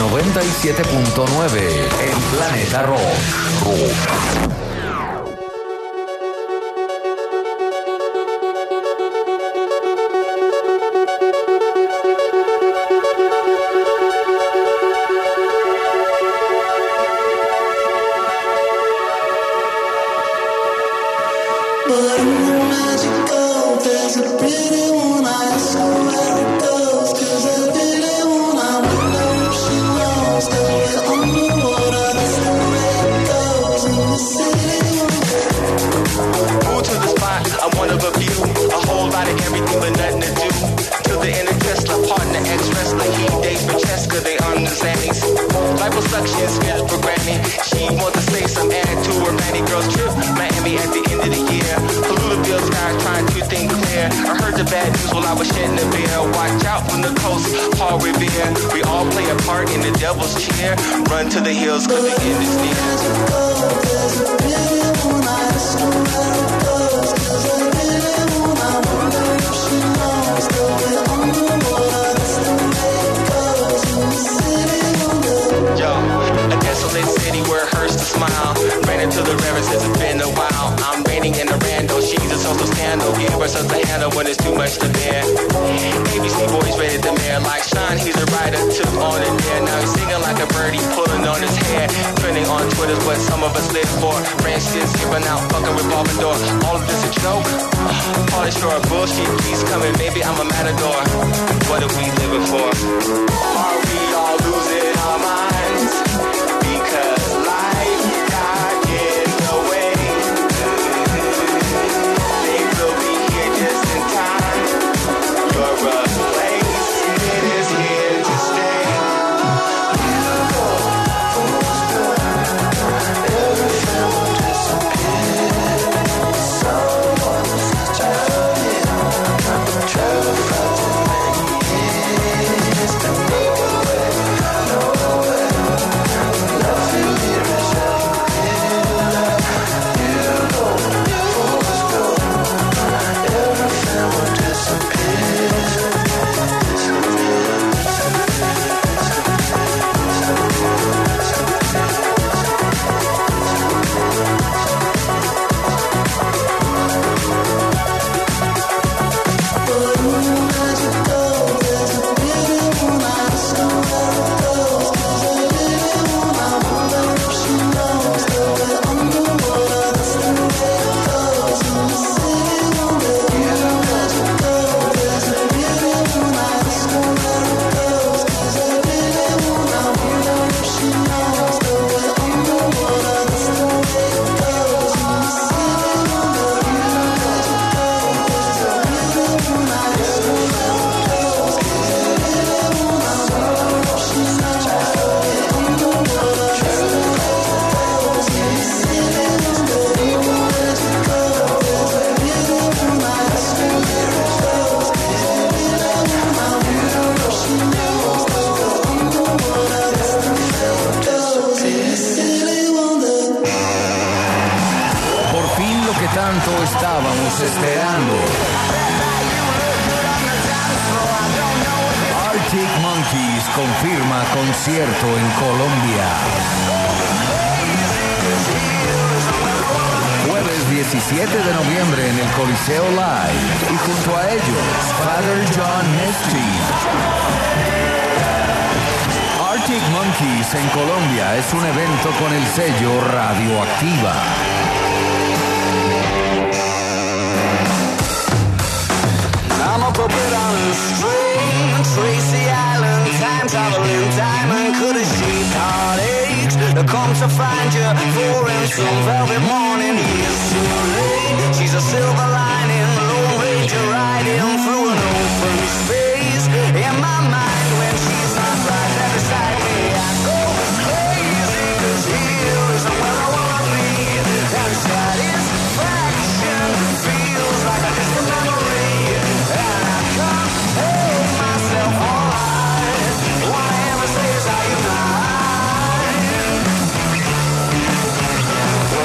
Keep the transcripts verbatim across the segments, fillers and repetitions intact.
noventa y siete punto nueve en Planeta Rock. Rock.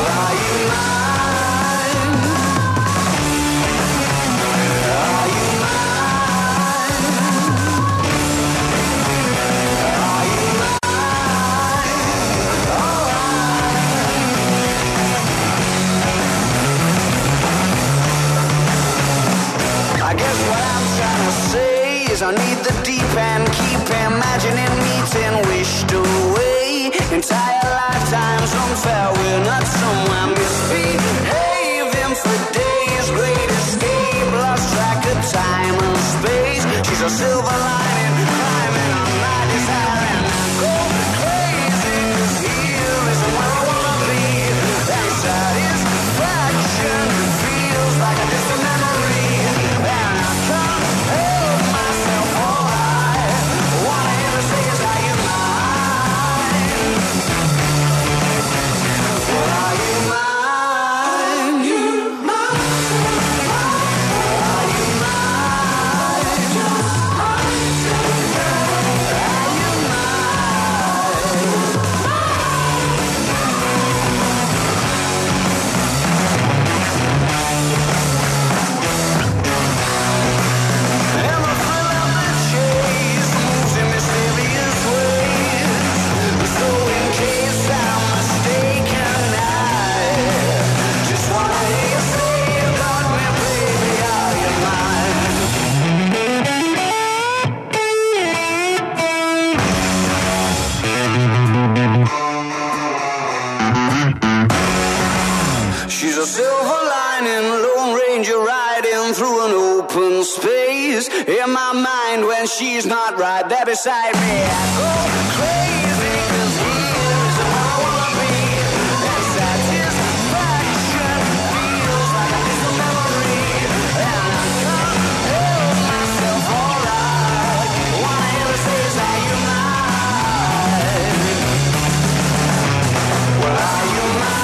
Are you mine? Entire lifetimes unfair, we're not somewhere misbehaving for days. Great escape, lost track of time and space. She's a silver lining, climbing on my desire, and I go crazy, 'cause here isn't where I wanna be. That satisfaction feels like a distant memory, and I can't help myself. All I wanna hear her say is, are you mine? Well, are you mine? You mine? Are you mine? Are you And the thrill of the chase moves in mysterious ways. So in case I'm mistaken, I just wanna hear you say you got me, baby, are you mine? She's a silver lining, Lone Ranger riding through an open space. In my mind, when she's not right there beside me, I go crazy, 'cause here is where I wanna be. That satisfaction feels like a distant memory, and I can't help myself. All I wanna hear her say is, are you mine? Well, are you mine?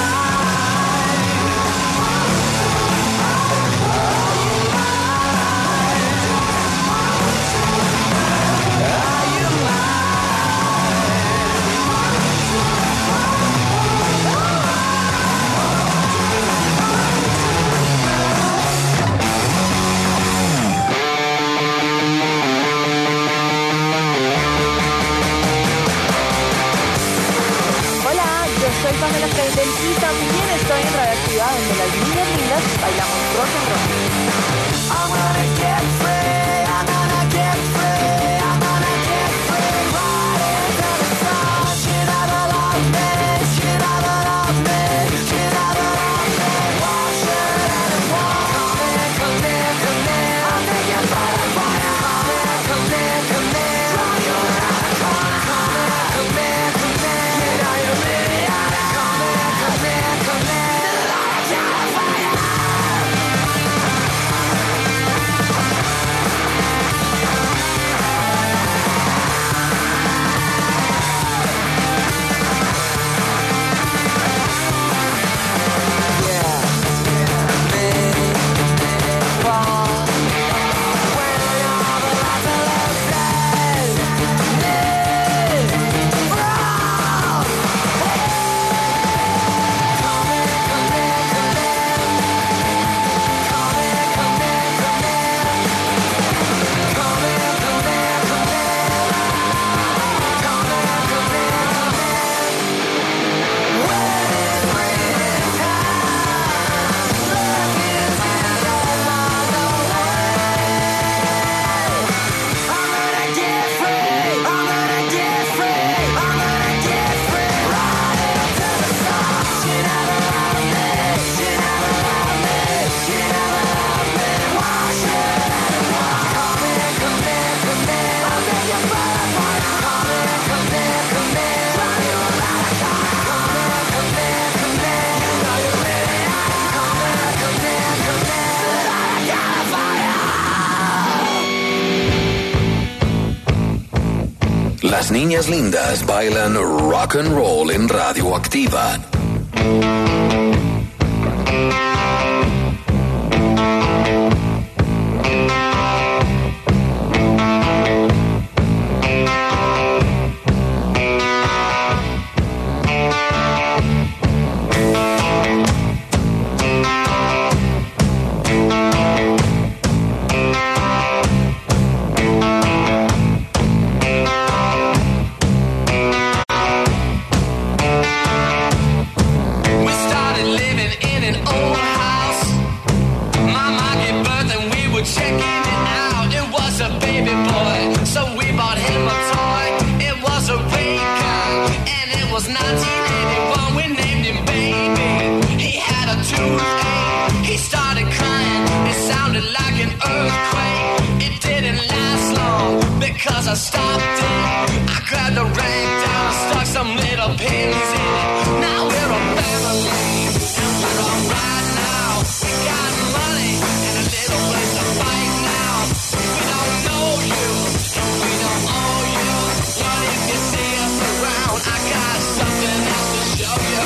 Hola, yo soy Pamela Freidel y también estoy en Radioactiva, donde las niñas lindas bailamos rock and roll. I'm gonna get free, I'm gonna get free, I'm gonna get free, right into the sun. She never loved me, she never loved me, she never loved me. Wash it and walk. Come in, come in, come in. I'll take you by the fire. Come in, come in, come in. Draw you around the corner. Come in, come in, come in. You know you really ought to. Come in, come in, come in. Light a fire. Las niñas lindas bailan rock and roll en Radioactiva. We started living in an old I stopped it. I grabbed the rag down, stuck some little pins in it. Now we're a family, and we're alright now. We got money and a little place to fight now. We don't know you, and we don't owe you. But if you see us around, I got something else to show you.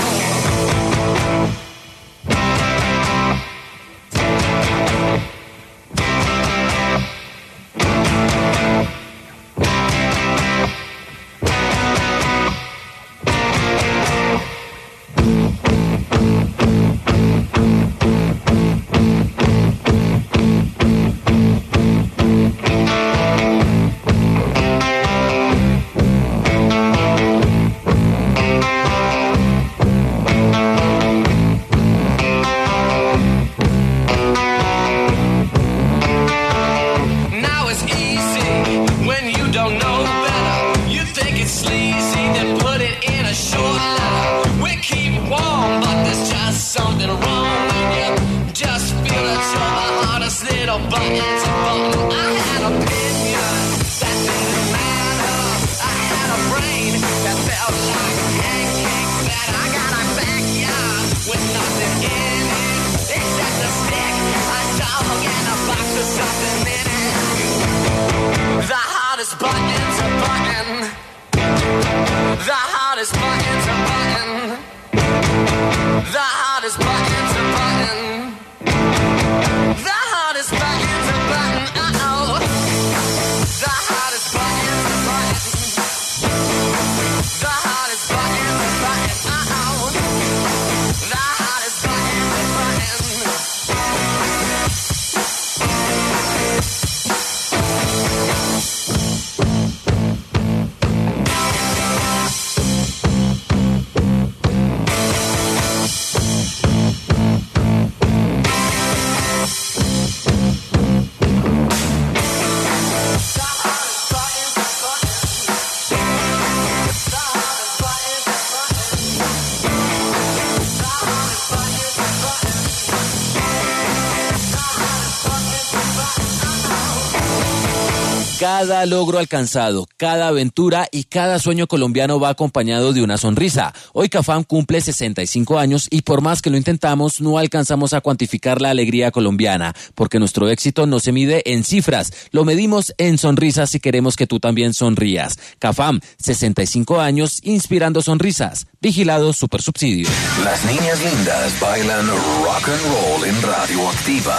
Cada logro alcanzado, cada aventura y cada sueño colombiano va acompañado de una sonrisa. Hoy Cafam cumple sesenta y cinco años y por más que lo intentamos, no alcanzamos a cuantificar la alegría colombiana, porque nuestro éxito no se mide en cifras, lo medimos en sonrisas y queremos que tú también sonrías. Cafam, sesenta y cinco años, inspirando sonrisas. Vigilado Supersubsidio. Las niñas lindas bailan rock and roll en Radioactiva.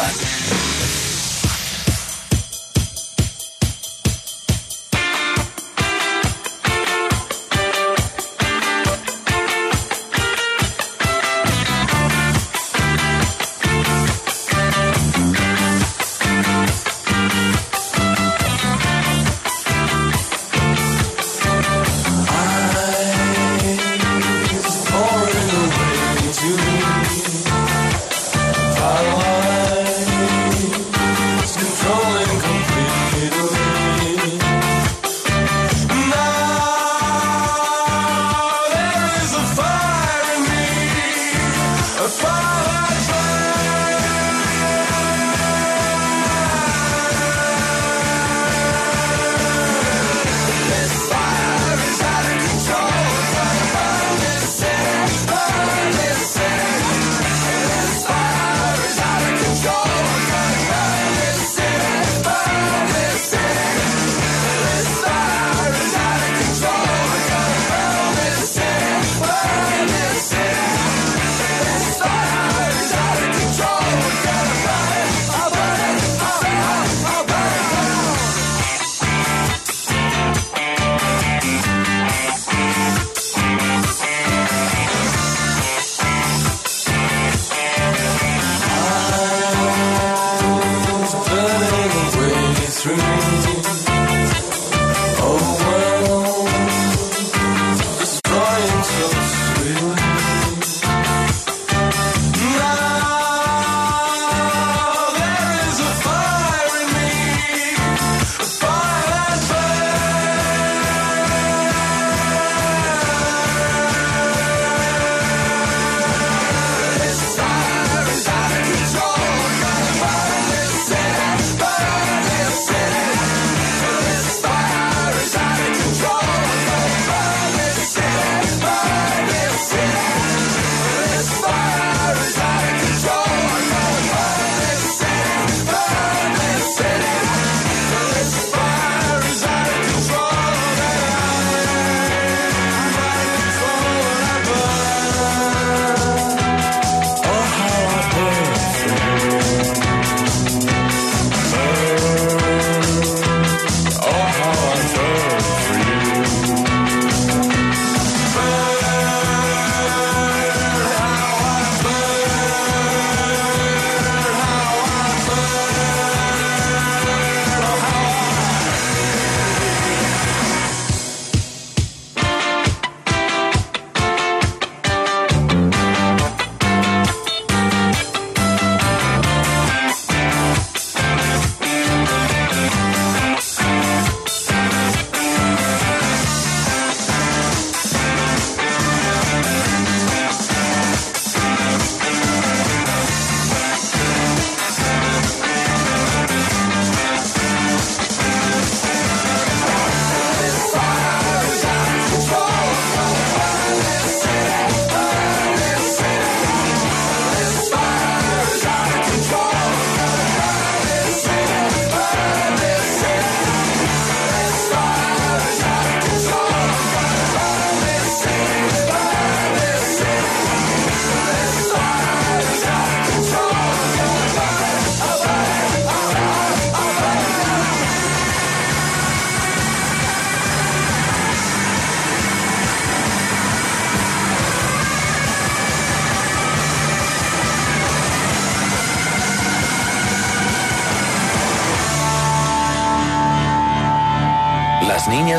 Pouring away to me.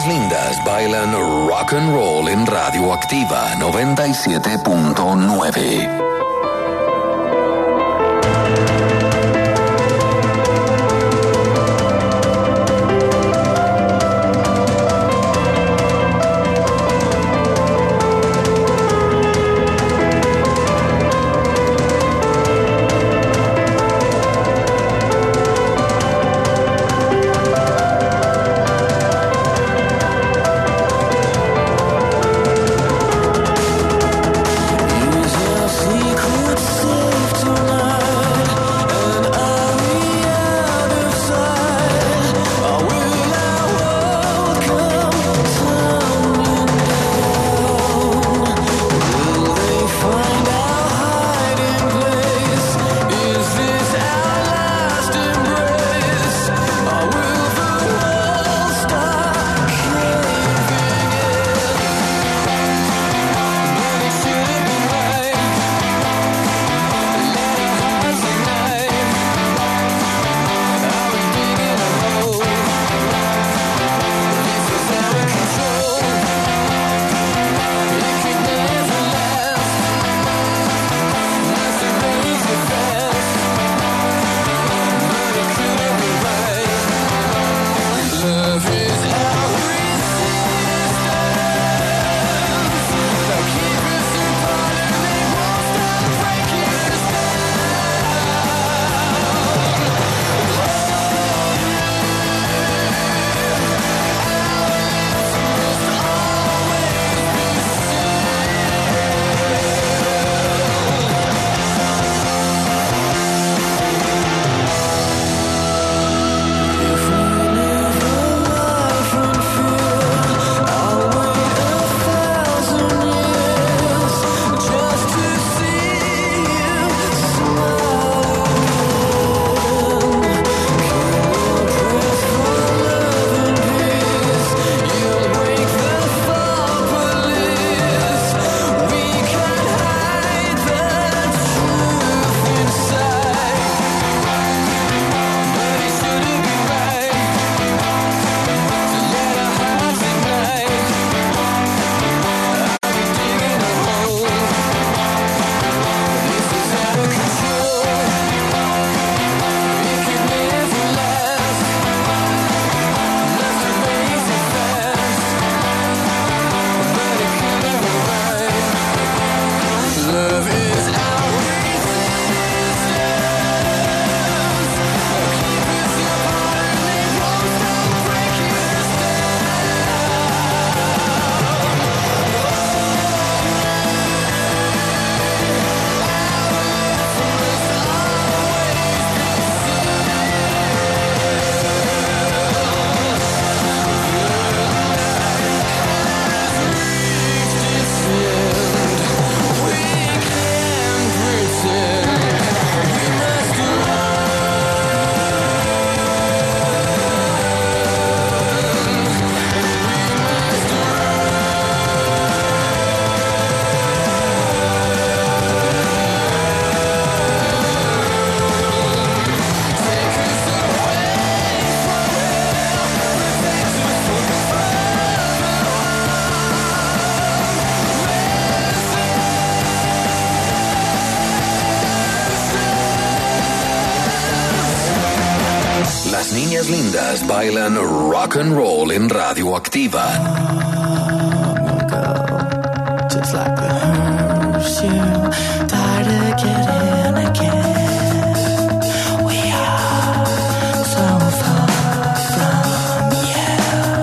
niñas lindas bailan rock and roll en Radioactiva noventa y siete punto nueve. Las niñas lindas bailan rock and roll en Radioactiva. Just like the hearse, you tired of getting again. We are so far from you.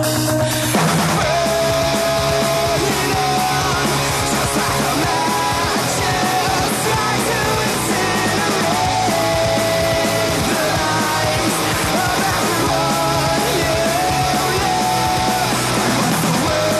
Burning on, just like a match, try to incinerate the lives of everyone. Yeah, yeah. What's the word?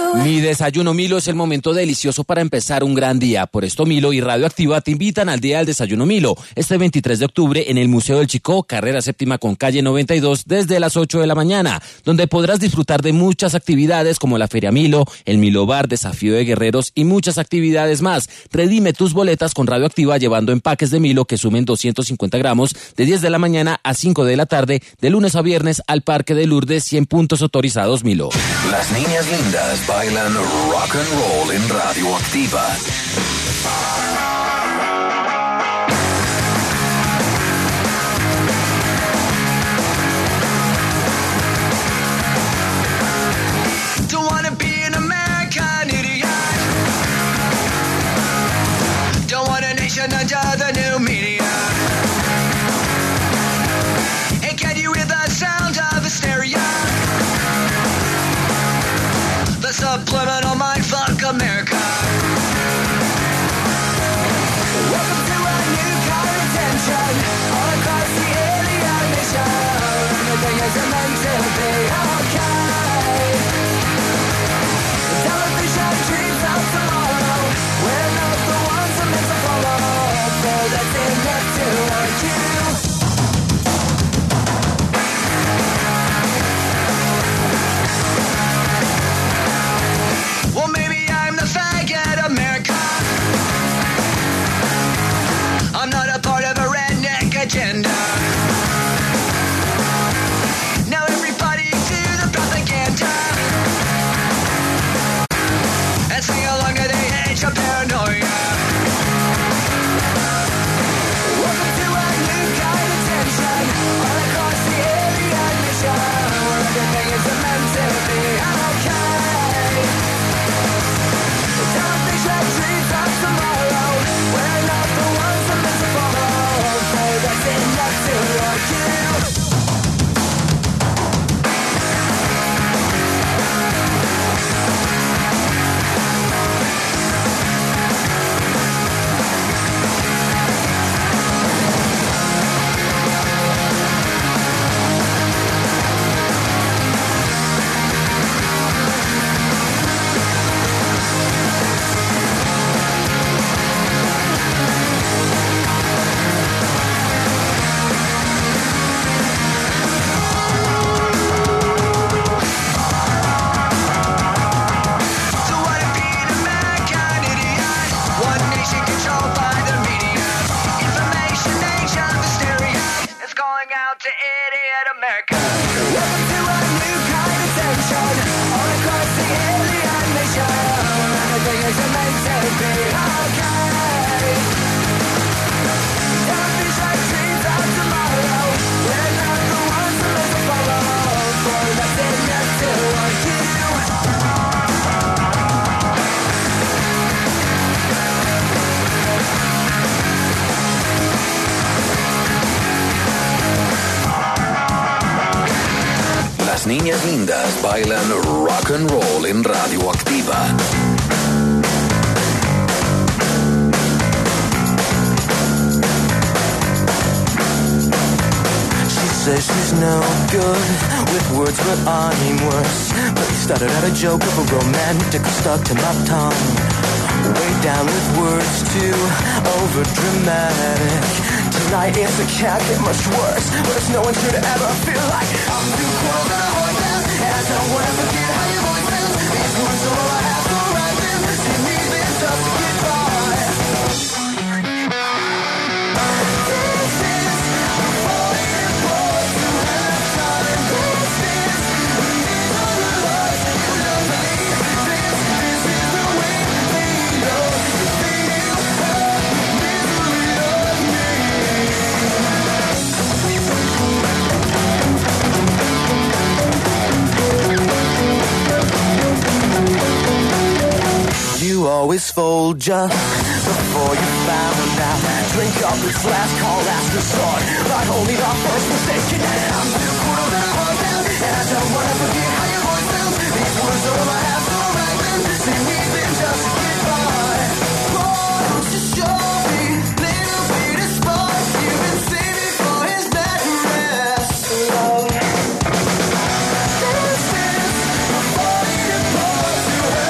Mi desayuno Milo es el momento delicioso para empezar un gran día. Por esto Milo y Radioactiva te invitan al Día del Desayuno Milo, este veintitrés de octubre en el Museo del Chicó, carrera séptima con calle noventa y dos, desde las ocho de la mañana, donde podrás disfrutar de muchas actividades como la Feria Milo, el Milo Bar, Desafío de Guerreros y muchas actividades más. Redime tus boletas con Radioactiva llevando empaques de Milo que sumen doscientos cincuenta gramos de diez de la mañana a cinco de la tarde, de lunes a viernes al Parque de Lourdes, cien puntos autorizados Milo. Las niñas lindas bailan rock and roll en Radioactiva. Don't wanna be an American idiot. Don't want a nation under the new media. Hey, can you hear the sound of hysteria? The subliminal mindfuck America. Welcome to a new kind of tension all across the alien nation. Everything is meant to be okay. Television dreams of tomorrow. We're not the ones I'm meant to follow. So that's enough to want you. Well, maybe I'm the faggot America. I'm not a part of a redneck agenda. Now everybody to the propaganda and sing along to the age of paranoia. Welcome to a new kind of tension all across the alien nation, where everything is meant to be okay. Television dreams of tomorrow. We're not the ones I'm meant to follow. So that's enough to like you. Don't wanna be an American idiot. One nation controlled by the media. Information age of hysteria is calling out to idiot America. Welcome to a new kind of tension all across the alien nation. Everything is meant to be okay. Television dreams of tomorrow. We're not the ones I'm meant to follow. For that's enough to want you. Las niñas lindas bailan rock and roll en Radioactiva. She says she's no good with words, but I'm worse. But you started out a joke of a romantic stuck to my tongue. Way down with words too over dramatic. Tonight it's it can't get much worse, but it's no one's here to ever feel like I'm too cool to hold down, and I don't wanna forget how your voice sounds. These words are all I have to write them. See me then just to get by. This is before it was to have time. This is these are the lies you love me. This this is the way we know you feel hurt, misery of me. You always fold just before you found out. Drink up its last call, last resort, like only the first mistake. And I'm too cool to hold down, and I don't wanna forget how your voice sounds. These words are all I have to write them. See me then just to get by. Won't you show me little bit of spark? You can save me for his bad rest. This is before it was to her.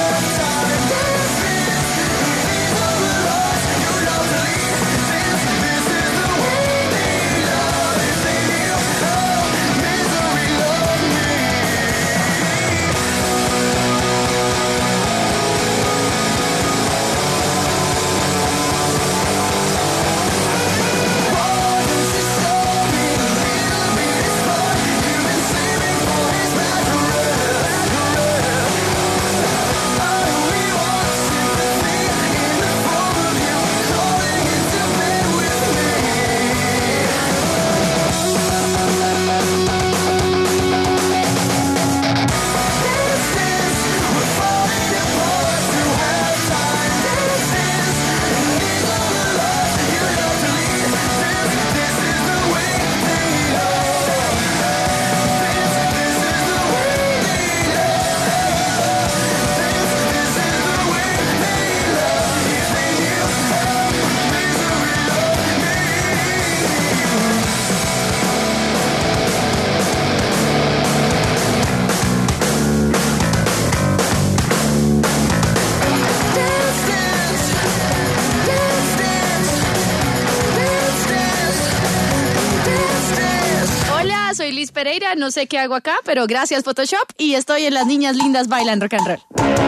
Pereira, no sé qué hago acá, pero gracias Photoshop y estoy en Las Niñas Lindas Bailan Rock and Roll.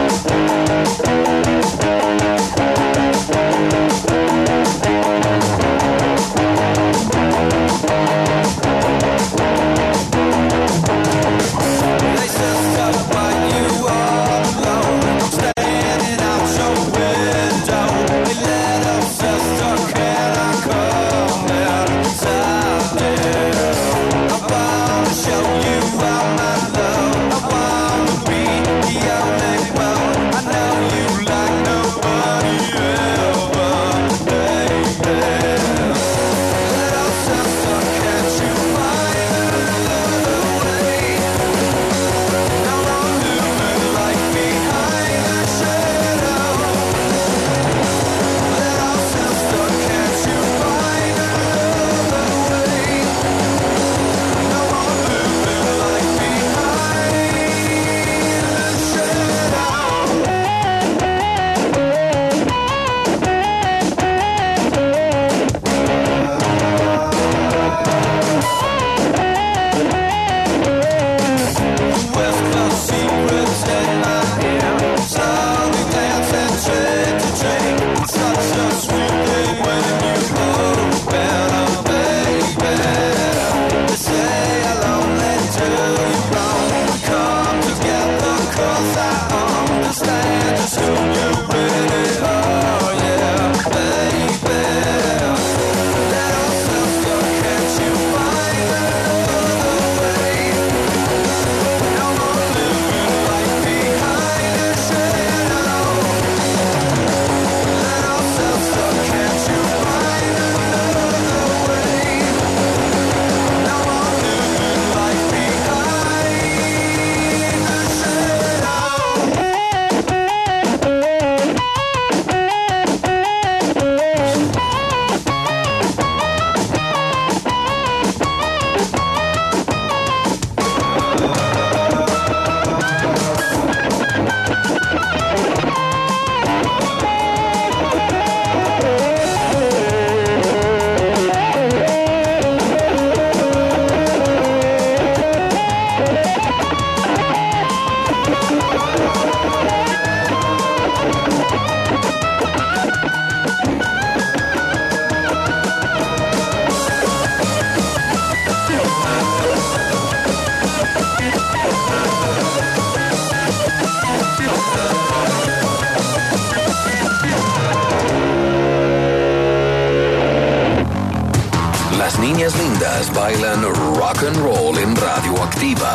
Las Niñas Lindas Bailan Rock and Roll en Radioactiva.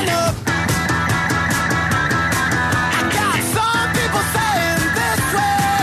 Some people saying this way.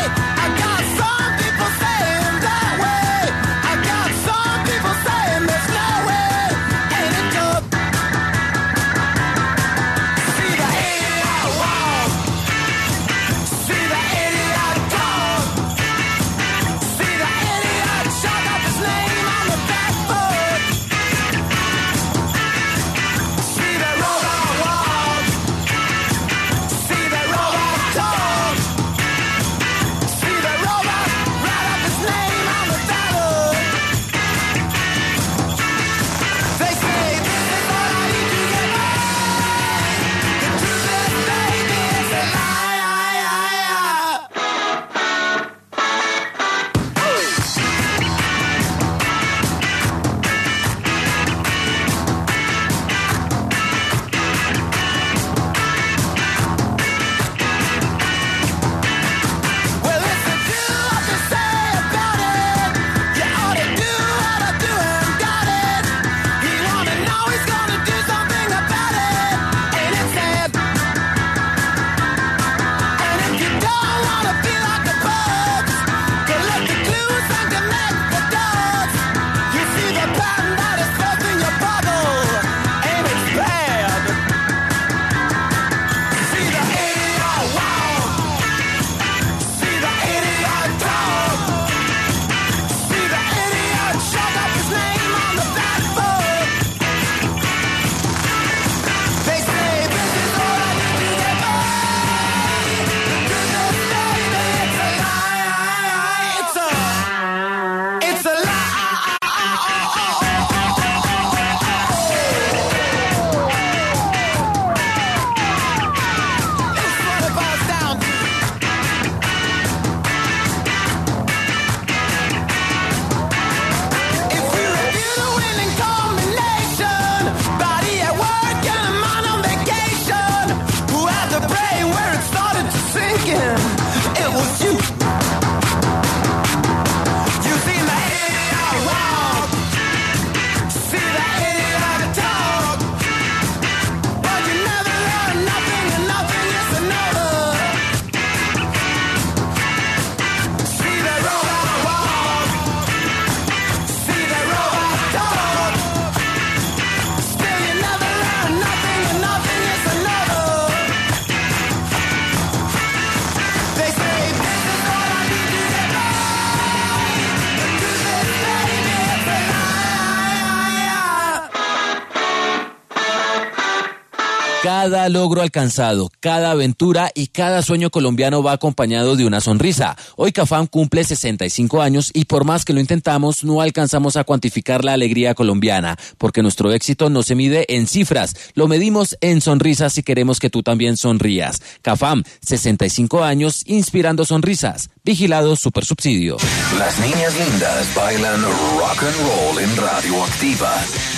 It was you. You see the idiot walk, see the idiot talk, but you never learn nothing and nothing is another. See the robot walk, see the robot talk, still you never learn nothing and nothing is another. They say this is all I need to get by. But to this baby it's a lie. Cada logro alcanzado, cada aventura y cada sueño colombiano va acompañado de una sonrisa. Hoy Cafam cumple sesenta y cinco años y por más que lo intentamos, no alcanzamos a cuantificar la alegría colombiana, porque nuestro éxito no se mide en cifras, lo medimos en sonrisas y queremos que tú también sonrías. Cafam, sesenta y cinco años, inspirando sonrisas. Vigilado Supersubsidio. Las niñas lindas bailan rock and roll en Radioactiva.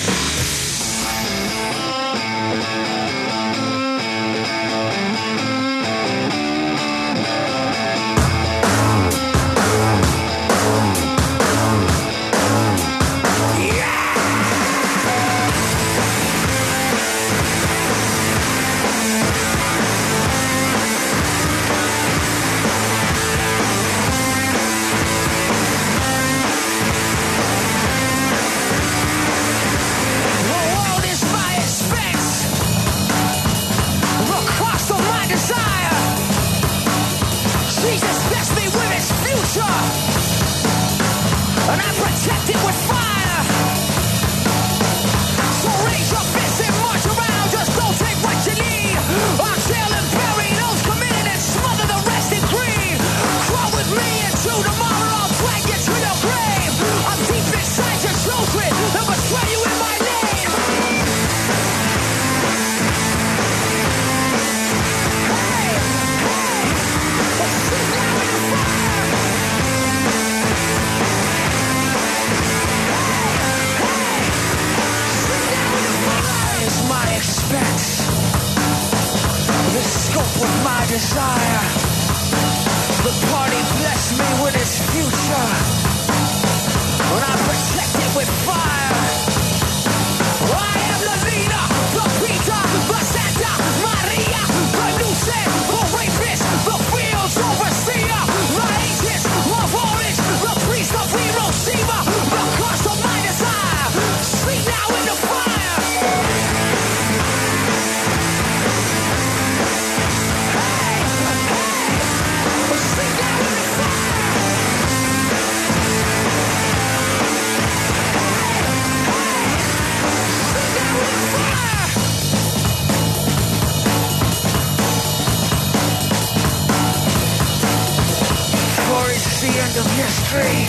And I protect it with fire. So raise your fist and march around. Just don't take what you need. I'll kill and bury those committed and smother the rest in greed. Crawl with me into tomorrow. I'll drag you to your grave. I'm deep inside your children and betray you in my name. Hey, hey, let's sit down in the fire. My expense, the scope of my desire. The party blessed me with its future, and I protect it with fire. I am the leader, the Peter, the Santa Maria, the Luce, the rapist, the fields overseer, the aegis of orange, the priest of Hiroshima, the curse of my desire. Sleep now in the fire. The end of history.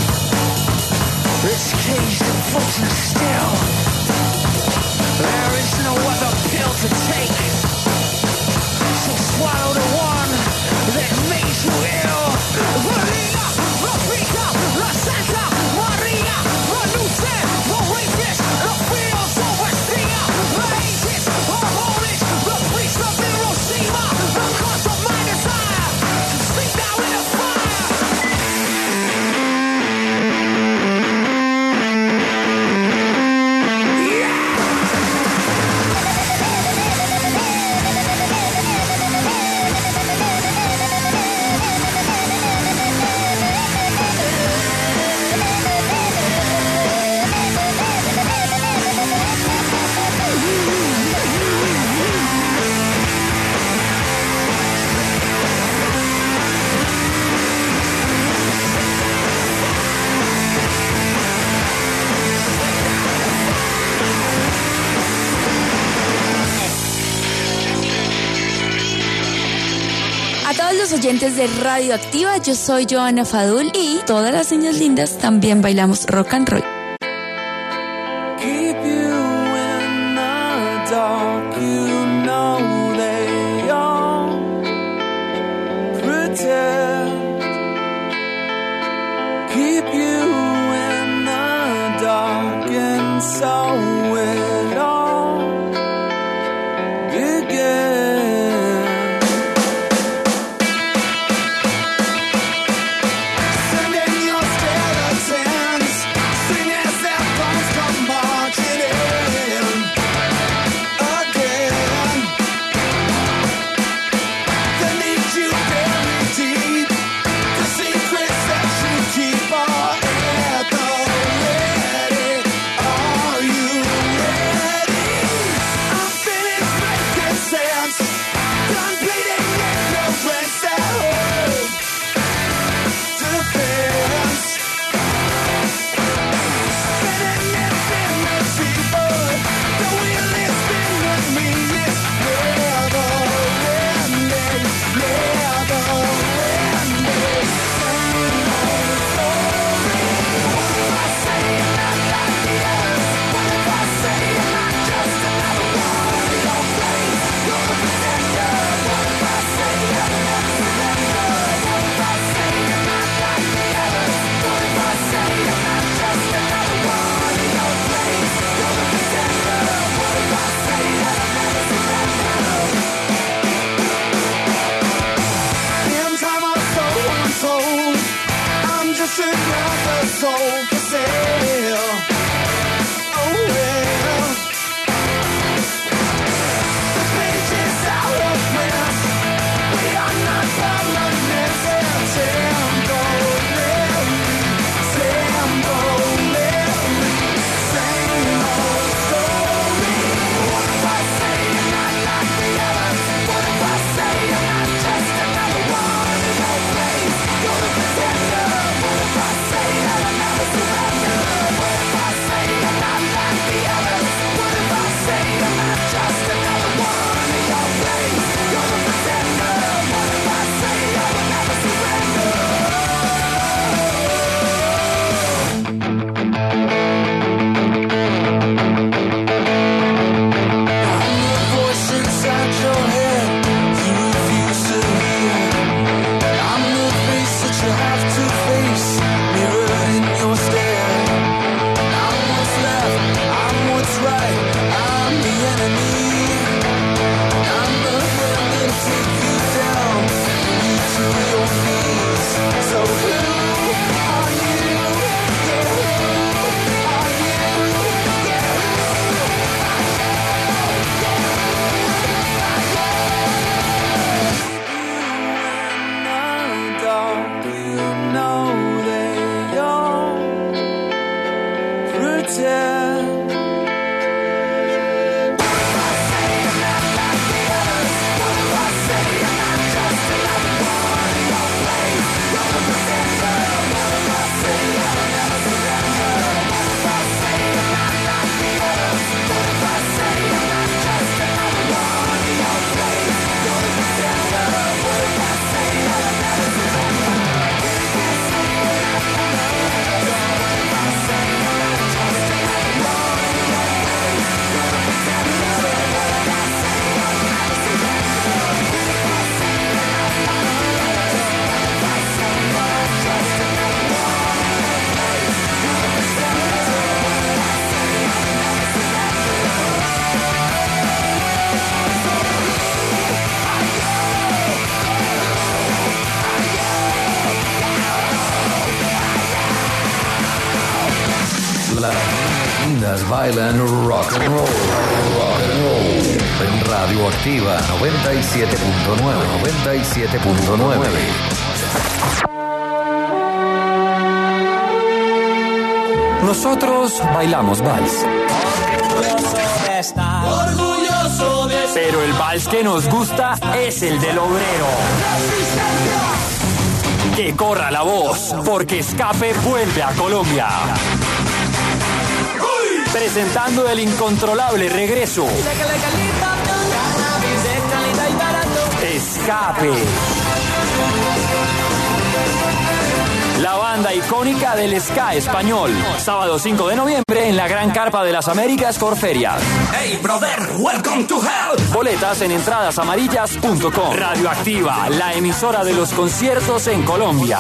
It's caged and frozen still. There is no other pill to take. So swallow the one that made you ill. Maria, the Rita, the Santa Maria, the Luce, the rapist, the fields overseer, the aegis of orange, the priest of Hiroshima, the curse of my desire. To sleep now in the fire. A todos los oyentes de Radioactiva, yo soy Joana Fadul y todas las niñas lindas también bailamos rock and roll. keep you in the dark. You know they all pretend. Keep you in the dark, and so it all began. Lindas bailan rock and roll, rock and roll. En Radioactiva noventa y siete punto nueve, noventa y siete punto nueve. Nosotros bailamos vals. Orgulloso de ser. Pero el vals que nos gusta es el del obrero. Que corra la voz, porque Escape vuelve a Colombia. Presentando el incontrolable regreso. Escape. la banda icónica del ska español. Sábado cinco de noviembre en la Gran Carpa de las Américas Corferia. Hey brother, welcome to hell. Boletas en entradas amarillas punto com. Radioactiva, la emisora de los conciertos en Colombia.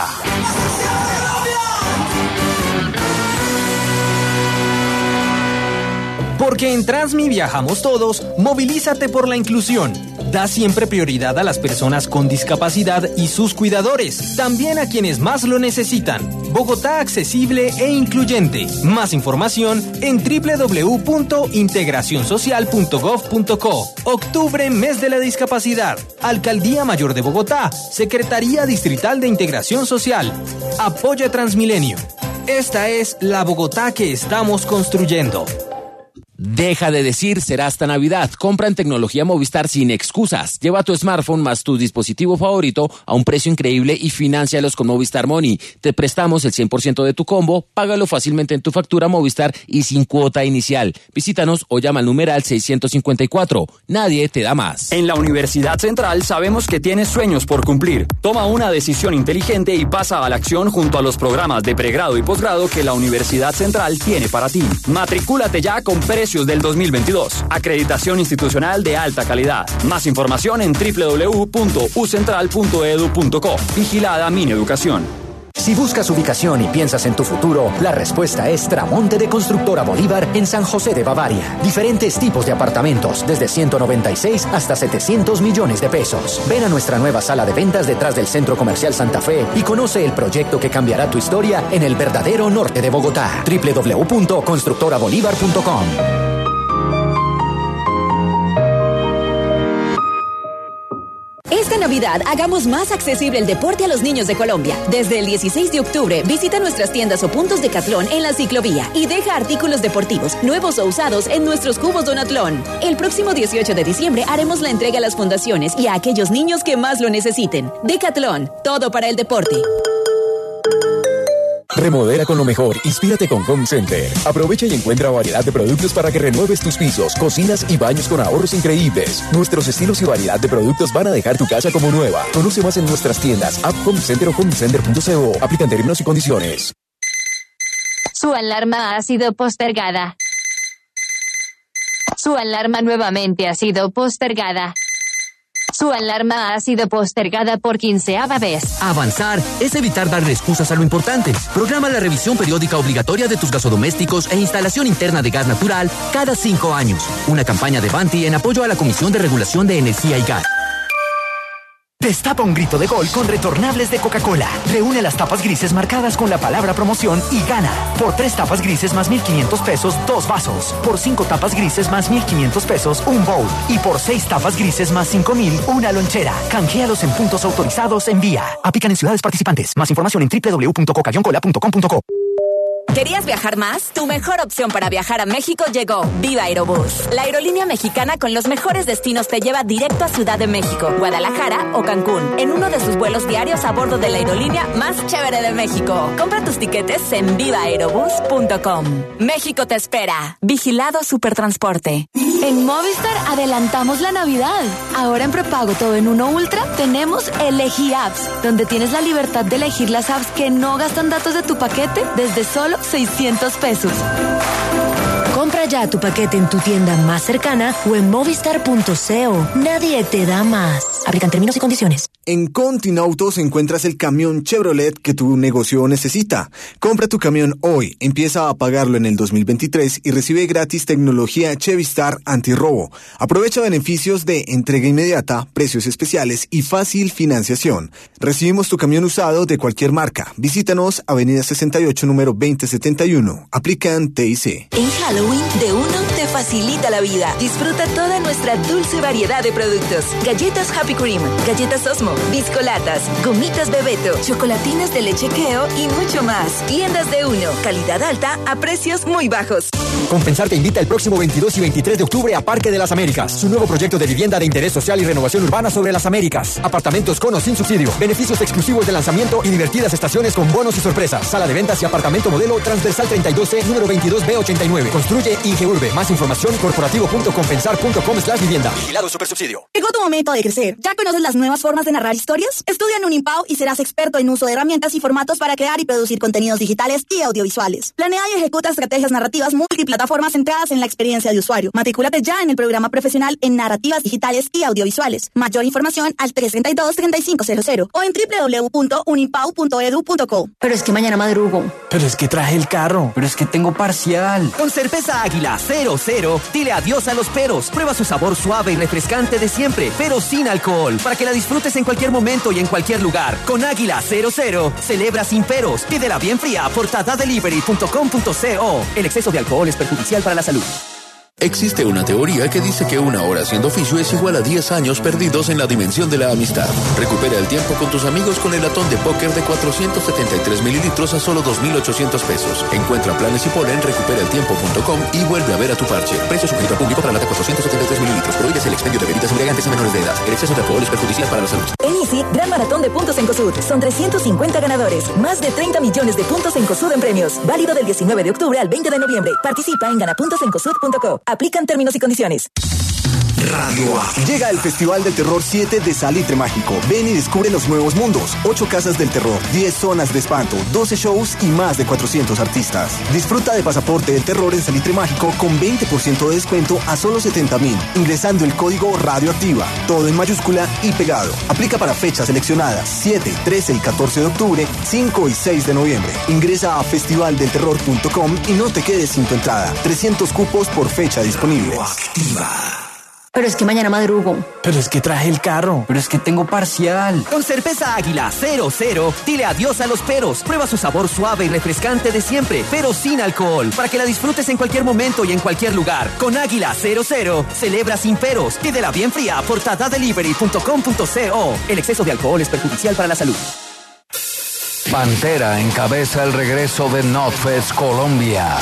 Porque en Transmi viajamos todos, movilízate por la inclusión. Da siempre prioridad a las personas con discapacidad y sus cuidadores, también a quienes más lo necesitan. Bogotá accesible e incluyente. Más información en doble u doble u doble u punto integración social punto gov punto co. Octubre, mes de la discapacidad. Alcaldía Mayor de Bogotá, Secretaría Distrital de Integración Social. Apoya Transmilenio. Esta es la Bogotá que estamos construyendo. Deja de decir será hasta Navidad. Compra en Tecnología Movistar sin excusas. Lleva tu smartphone más tu dispositivo favorito a un precio increíble y financialos con Movistar Money. Te prestamos el cien por ciento de tu combo, págalo fácilmente en tu factura Movistar y sin cuota inicial. Visítanos o llama al numeral seiscientos cincuenta y cuatro. Nadie te da más. En la Universidad Central sabemos que tienes sueños por cumplir. Toma una decisión inteligente y pasa a la acción junto a los programas de pregrado y posgrado que la Universidad Central tiene para ti. Matricúlate ya con precios del dos mil veintidós. Acreditación institucional de alta calidad. Más información en doble u doble u doble u punto u central punto edu punto co. Vigilada Mineducación. Si buscas ubicación y piensas en tu futuro, la respuesta es Tramonte de Constructora Bolívar en San José de Bavaria. Diferentes tipos de apartamentos, desde ciento noventa y seis hasta setecientos millones de pesos. Ven a nuestra nueva sala de ventas detrás del Centro Comercial Santa Fe y conoce el proyecto que cambiará tu historia en el verdadero norte de Bogotá. doble u doble u doble u punto constructora bolívar punto com. Esta Navidad hagamos más accesible el deporte a los niños de Colombia. Desde el dieciséis de octubre visita nuestras tiendas o puntos Decathlon en la ciclovía y deja artículos deportivos nuevos o usados en nuestros cubos Donatlón. El próximo dieciocho de diciembre haremos la entrega a las fundaciones y a aquellos niños que más lo necesiten. Decathlon, todo para el deporte. Remodela con lo mejor, inspírate con Home Center. Aprovecha y encuentra variedad de productos para que renueves tus pisos, cocinas y baños con ahorros increíbles. Nuestros estilos y variedad de productos van a dejar tu casa como nueva. Conoce más en nuestras tiendas, app Home Center o homecenter punto co. Aplican términos y condiciones. Su alarma ha sido postergada. Su alarma nuevamente ha sido postergada. Su alarma ha sido postergada por quinceava vez. Avanzar es evitar darle excusas a lo importante. Programa la revisión periódica obligatoria de tus gasodomésticos e instalación interna de gas natural cada cinco años. Una campaña de Banti en apoyo a la Comisión de Regulación de Energía y Gas. Destapa un grito de gol con retornables de Coca-Cola. Reúne las tapas grises marcadas con la palabra promoción y gana. Por tres tapas grises más mil quinientos pesos, dos vasos. Por cinco tapas grises más mil quinientos pesos, un bowl. Y por seis tapas grises más cinco mil, una lonchera. Canjealos en puntos autorizados en Vía. Aplican en ciudades participantes. Más información en doble u doble u doble u punto coca cola punto com punto co. ¿Querías viajar más? Tu mejor opción para viajar a México llegó. Viva Aerobús. La aerolínea mexicana con los mejores destinos te lleva directo a Ciudad de México, Guadalajara o Cancún, en uno de sus vuelos diarios a bordo de la aerolínea más chévere de México. Compra tus tiquetes en viva aerobús punto com. México te espera. Vigilado Supertransporte. En Movistar adelantamos la Navidad. Ahora en prepago todo en uno Ultra tenemos Elegí Apps, donde tienes la libertad de elegir las apps que no gastan datos de tu paquete desde solo seiscientos pesos. Compra ya tu paquete en tu tienda más cercana o en movistar punto co. Nadie te da más. Aplican términos y condiciones. En Continautos encuentras el camión Chevrolet que tu negocio necesita. Compra tu camión hoy, empieza a pagarlo en el dos mil veintitrés y recibe gratis tecnología Chevistar antirrobo. Aprovecha beneficios de entrega inmediata, precios especiales y fácil financiación. Recibimos tu camión usado de cualquier marca. Visítanos Avenida sesenta y ocho, número veinte setenta y uno. Aplican T I C. En Halloween, de uno te facilita la vida. Disfruta toda nuestra dulce variedad de productos. Galletas Happy Cream, galletas Osmo, biscolatas, gomitas Bebeto, chocolatinas de leche Keo y mucho más. Tiendas de uno, calidad alta a precios muy bajos. Compensar te invita el próximo veintidós y veintitrés de octubre a Parque de las Américas. Su nuevo proyecto de vivienda de interés social y renovación urbana sobre las Américas. Apartamentos con o sin subsidio. Beneficios exclusivos de lanzamiento y divertidas estaciones con bonos y sorpresas. Sala de ventas y apartamento modelo transversal treinta y dos C, número veintidós B ochenta y nueve. Construye Ingeurbe. Más información corporativo punto compensar punto com slash vivienda. Vigilado Supersubsidio. Llegó tu momento de crecer. ¿Ya conoces las nuevas formas de narrar narrar historias? Estudia en Unimpao y serás experto en uso de herramientas y formatos para crear y producir contenidos digitales y audiovisuales. Planea y ejecuta estrategias narrativas multiplataformas centradas en la experiencia de usuario. Matrículate ya en el programa profesional en narrativas digitales y audiovisuales. Mayor información al tres tres dos, tres cinco cero cero o en doble u doble u doble u punto unimpao punto edu punto co. Pero es que mañana madrugo. Pero es que traje el carro. Pero es que tengo parcial. Con cerveza Águila cero cero, dile adiós a los peros. Prueba su sabor suave y refrescante de siempre, pero sin alcohol, para que la disfrutes en cualquier momento y en cualquier lugar. Con Águila cero cero, celebra sin peros. Pídela bien fría por tata delivery punto com punto co. El exceso de alcohol es perjudicial para la salud. Existe una teoría que dice que una hora haciendo oficio es igual a diez años perdidos en la dimensión de la amistad. Recupera el tiempo con tus amigos con el latón de póker de cuatrocientos setenta y tres mililitros a solo dos mil ochocientos pesos. Encuentra planes y polen recupera el tiempo punto com y vuelve a ver a tu parche. Precio sugerido al público para lata cuatrocientos setenta y tres mililitros. Prohíbes el expendio de bebidas embriagantes a menores de edad. El exceso de alcohol es perjudicial para la salud. En Easy, gran maratón de puntos en COSUD. Son trescientos cincuenta ganadores. Más de treinta millones de puntos en COSUD en premios. Válido del diecinueve de octubre al veinte de noviembre. Participa en gana puntos en cosud punto co. Aplican términos y condiciones. Radio A. Llega el Festival del Terror siete de Salitre Mágico. Ven y descubre los nuevos mundos. ocho casas del terror, diez zonas de espanto, doce shows y más de cuatrocientos artistas. Disfruta de Pasaporte del Terror en Salitre Mágico con veinte por ciento de descuento a solo setenta mil, ingresando el código Radioactiva. Todo en mayúscula y pegado. Aplica para fechas seleccionadas siete, trece y catorce de octubre, cinco y seis de noviembre. Ingresa a festival del terror punto com y no te quedes sin tu entrada. trescientos cupos por fecha disponibles. Pero es que mañana madrugo. Pero es que traje el carro. Pero es que tengo parcial. Con cerveza Águila cero cero, dile adiós a los peros. Prueba su sabor suave y refrescante de siempre, pero sin alcohol, para que la disfrutes en cualquier momento y en cualquier lugar. Con Águila cero cero, celebra sin peros. Pídela bien fría por tata delivery punto com punto co. El exceso de alcohol es perjudicial para la salud. Pantera encabeza el regreso de Notfest Colombia.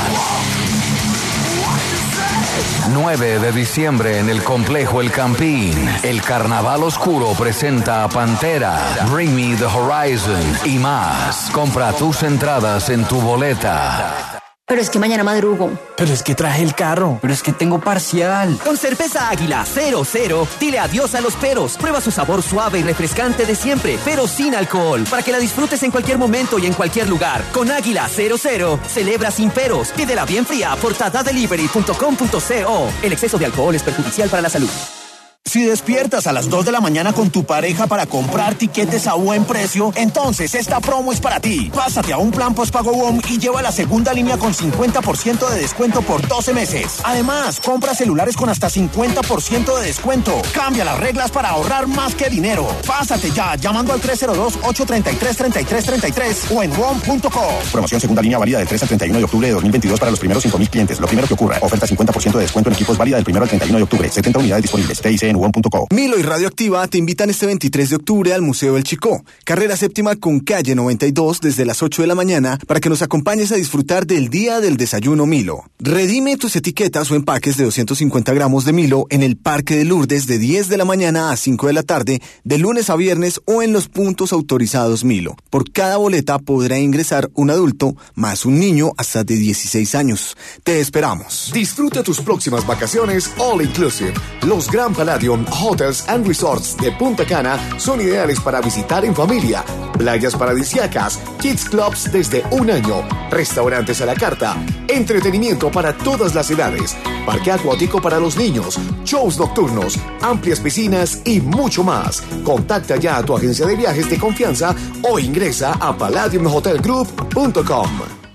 nueve de diciembre en el complejo El Campín. El Carnaval Oscuro presenta a Pantera, Bring Me the Horizon y más. Compra tus entradas en tu boleta. Pero es que mañana madrugo. Pero es que traje el carro. Pero es que tengo parcial. Con cerveza Águila cero cero, dile adiós a los peros. Prueba su sabor suave y refrescante de siempre, pero sin alcohol, para que la disfrutes en cualquier momento y en cualquier lugar. Con Águila cero cero, celebra sin peros. Pídela bien fría por tata delivery punto com punto co. El exceso de alcohol es perjudicial para la salud. Si despiertas a las dos de la mañana con tu pareja para comprar tiquetes a buen precio, entonces esta promo es para ti. Pásate a un plan postpago W O M y lleva la segunda línea con cincuenta por ciento de descuento por doce meses. Además, compra celulares con hasta cincuenta por ciento de descuento. Cambia las reglas para ahorrar más que dinero. Pásate ya llamando al tres cero dos, ocho tres tres, tres tres tres tres o en W O M punto co. Promoción segunda línea válida del tres al treinta y uno de octubre de dos mil veintidós para los primeros cinco mil clientes. Lo primero que ocurra. Oferta cincuenta por ciento de descuento en equipos válida del primero al treinta y uno de octubre. setenta unidades disponibles. T I C en W O M punto co. Milo y Radioactiva te invitan este veintitrés de octubre al Museo del Chicó, carrera séptima con calle noventa y dos desde las ocho de la mañana para que nos acompañes a disfrutar del Día del Desayuno Milo. Redime tus etiquetas o empaques de doscientos cincuenta gramos de Milo en el Parque de Lourdes de diez de la mañana a cinco de la tarde, de lunes a viernes o en los puntos autorizados Milo. Por cada boleta podrá ingresar un adulto más un niño hasta de dieciséis años. Te esperamos. Disfruta tus próximas vacaciones all inclusive. Los Grand Palladium Hotels and Resorts de Punta Cana son ideales para visitar en familia. Playas paradisíacas, kids clubs desde un año, restaurantes a la carta, entretenimiento para todas las edades, parque acuático para los niños, shows nocturnos, amplias piscinas y mucho más. Contacta ya a tu agencia de viajes de confianza o ingresa a palladium hotel group punto com.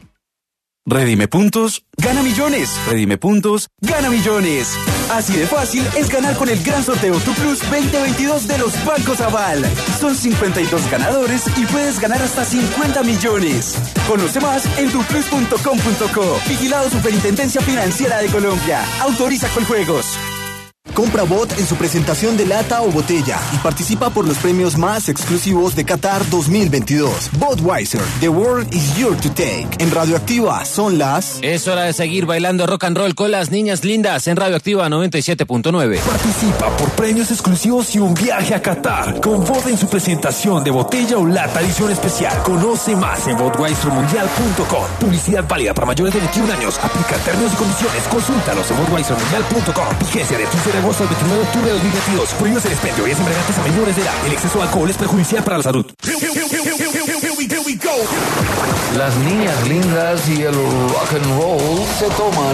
Redime puntos, gana millones. Redime puntos, gana millones. Así de fácil es ganar con el gran sorteo Tu Plus veinte veintidós de los Bancos Aval. Son cincuenta y dos ganadores y puedes ganar hasta cincuenta millones. Conoce más en tu plus punto com punto co. Vigilado Superintendencia Financiera de Colombia. Autoriza con juegos. Compra Bot en su presentación de lata o botella y participa por los premios más exclusivos de Qatar dos mil veintidós. Budweiser, The World is Yours to Take. En Radioactiva son las... Es hora de seguir bailando rock and roll con las niñas lindas en Radioactiva noventa y siete punto nueve. Participa por premios exclusivos y un viaje a Qatar. Con Bot en su presentación de botella o lata edición especial. Conoce más en budweiser mundial punto com. Publicidad válida para mayores de veintiún años. Aplica términos y condiciones. Consúltalos en budweiser mundial punto com. Vigencia de quince de agosto al veintinueve de octubre de dos mil veintidós. Prohíbes el expendio y es embriagantes a menores de edad. El exceso de alcohol es perjudicial para la salud. Las niñas lindas y el rock and roll se toman